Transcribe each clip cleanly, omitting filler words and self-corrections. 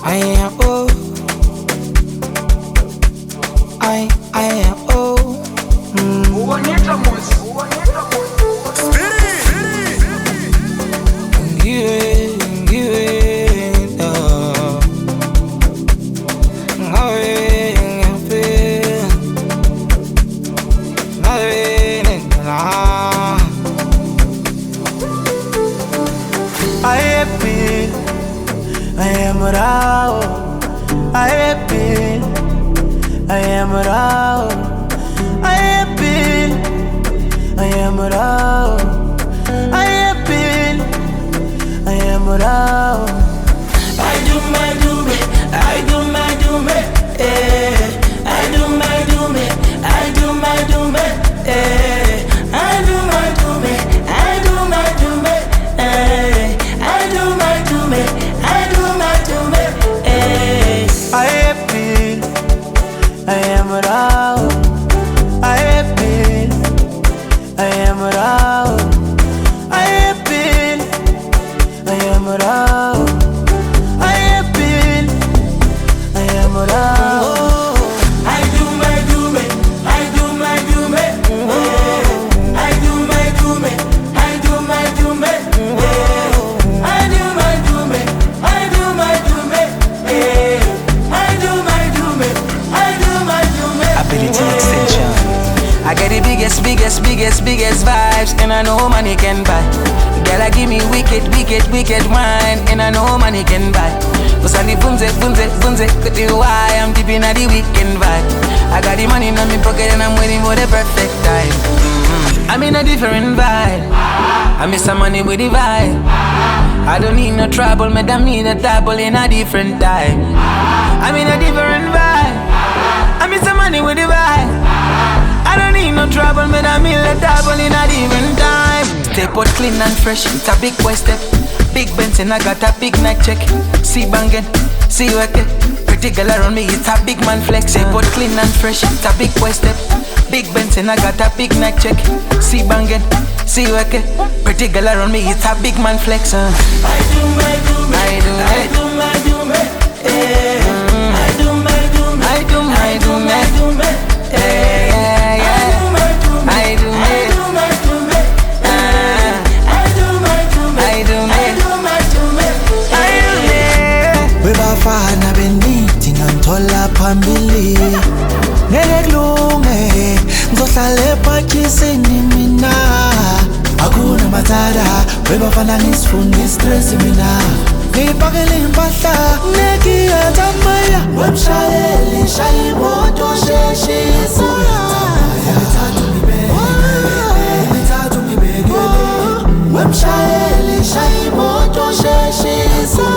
I am oh, I am oh. I am Rao, I am Rao, I am Rao, I am Rao. I do my do me, I do my do me, eh. I do my do me, I do my do me, eh. I do my do me, I do my do me, eh. I do my do me, I do my do me, eh. I am Rao, I am Rao, I am Rao, I am Rao. I do my do me, I do my do me, eh. I do my do me, I do my do me, eh. I do my do me, I do my do me, eh. I do my do me, I do my do me. Ability extension. I get the biggest vibes, and I know money can buy. Girl, give me wicked wine, and I know money can buy. Cause I need bunze, could you why I'm deep in the weekend vibe. I got the money in my pocket and I'm waiting for the perfect time. I'm in a different vibe. I miss some money with the vibe. I don't need no trouble, madam need a double in a different time. I'm in a different vibe. I miss some money with the vibe. I don't need no trouble, madam need a double in a different time. Stay put clean and fresh, it's a big boy step. Big Benz and I got a big neck check. See bangin', see work it. Pretty girl around me, it's a big man flex. Say put clean and fresh, it's a big boy step. Big Benz and I got a big neck check. See bangin', see work it. Pretty girl around me, it's a big man flex. I do my do me, I do my do me, eh. I do my do me, I do my do me, eh. I do my do me, I do me, I do my do me, eh. I do my do me, I do me, I do my do me, eh. Webafana benithi nganthola phambili ngeke kulunge ngizohlala ephakisini mina akuna mathada webafana ngisifuna istress mina ngipakele impahla nekiyatha maya wemshayeli shaya imoto sheshisa wemshayeli shaya imoto sheshisa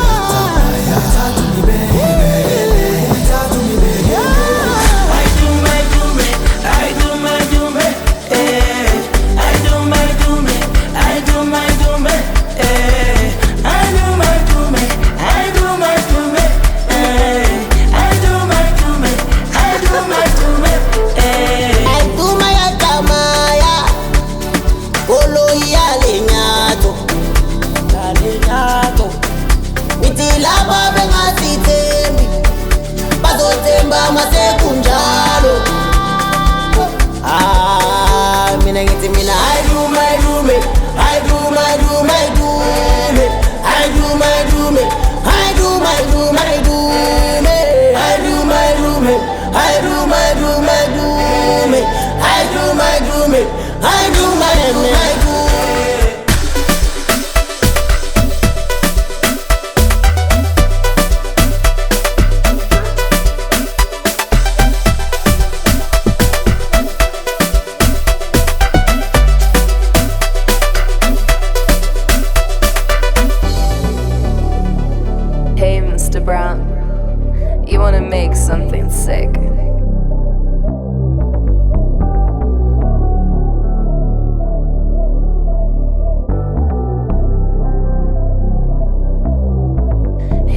Hey, Mr. Brown, you wanna make something sick?